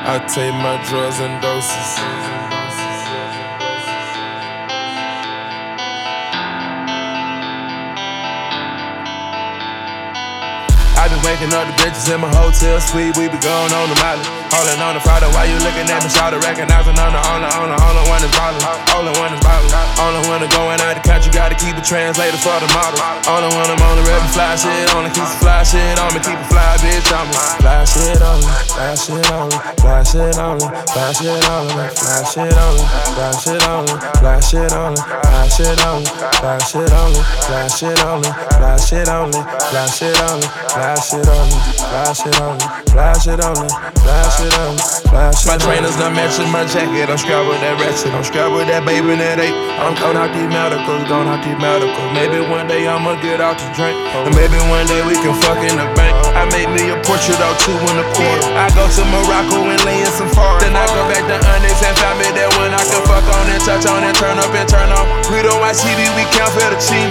I take my drugs in doses. I been waking up the bitches in my hotel suite. We be going on the molly, holding on the Friday. Why you looking at me? Shout recognizing I'm the only one that's ballin'. Only one that's ballin'. Only one that's going out the country. Gotta keep a translator for the model. Only one I'm on the rep and fly shit. Only keep the fly shit on me. Keep a fly bitch on me. Fly shit on me. Fly shit on me. Fly shit on me. Fly shit on me. Fly shit on me. Fly shit on me. Fly shit on me. Fly shit on me. Fly shit on me. Fly shit on me. Fly shit on me. Fly shit on me. Fly shit on me. Fly shit on me. Fly shit on me. Fly shit on me. Fly shit on me. My trainers done matching my jacket. I'm strapped with that ratchet. I'm strapped with that baby and that eight. I'm going out these medicals. Going out these medicals. Maybe one day I'ma get out to drink. And maybe one day we can fuck in the bank. I made me a portrait or two in the quarter. I go to Morocco and lay in some foreign. Then I go back to Onyx and find me that one I can fuck on and touch on and turn up and turn off. We don't watch TV, we count fettuccine.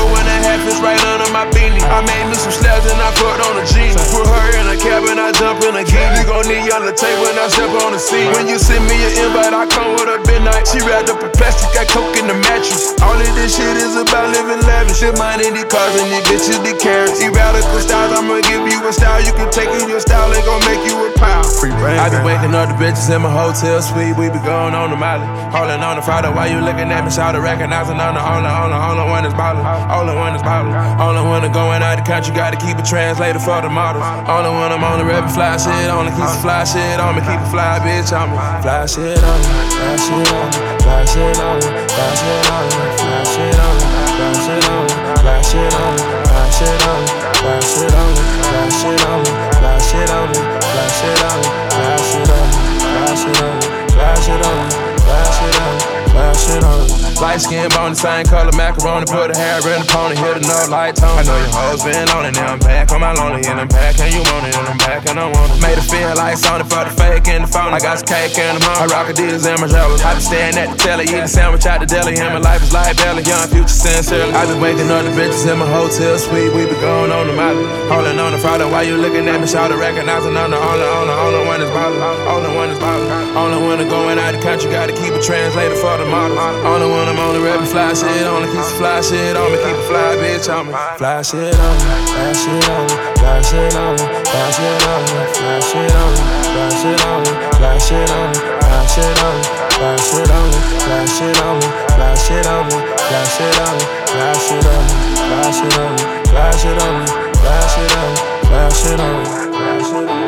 4.5 is right under my beanie. I made me some slabs and I put on a jean. Put her in a cab and I jump in a gear. You gon' need yellow tape when I step on the scene. When you send me an invite, I come with a midnight. She wrapped up in plastic, got coke in the mattress. All of this shit is about living lavish. Your mind in these cars and these bitches, these carrots. These radical styles, I'ma give you a style. You can take it, your style ain't gon' make you a pile. I be waking up the bitches in my hotel suite. We be going on the molly, holding on the Friday. Why you looking at me? Shout recognizing I'm the only one that's ballin'. Only one that's ballin'. Only one that's going out the country. Gotta keep a translator for the models. Only one I'm on the rep and fly shit. Only keep the fly shit on me. Keep a fly bitch on me. Fly shit on me. Fly shit on me. Fly shit on me. Fly shit on me. Fly shit on me. Fly shit on me. Fly shit on me. Fly shit on me. Fly shit on me. Fly shit on me. Fly shit on me. Fly shit on me. Fly shit on me. Fly shit on me. Fly shit on me. Fly shit on me. Fly shit on me. Light skin bone, the same color macaroni. Put a hair in the pony, hit another light tone. I know your hoes been on it, now I'm back on my lonely. And I'm back and you want it, and I'm back and I want it. Made it feel like Sony for the fake and the phone. I got some cake in the mouth. I rock Adidas and my jealous. I been staring at the telly, eating sandwich out the deli. And my life is like belly, young future sincerely. I been waking up the bitches in my hotel suite. We be going on the molly, holding on the Friday. Why you looking at me? Shout recognizing I'm the only one that's ballin'. Only one that's ballin'. Only one that's going out the country. Gotta keep a translator for the model. Only one I'm on the rep and fly shit. Only keep the fly shit on me. Keep a fly bitch on me. Fly shit on me. Fly shit on me. Fly shit on me. Fly shit on me. Fly shit on me. Fly shit on me. Fly shit on me. Fly shit on me. Fly shit on me. Fly shit on me. Fly shit on me. Fly shit on me. Fly shit on me. Fly shit on me. Fly shit on me. Fly shit on me. Fly shit on me. Fly shit on me.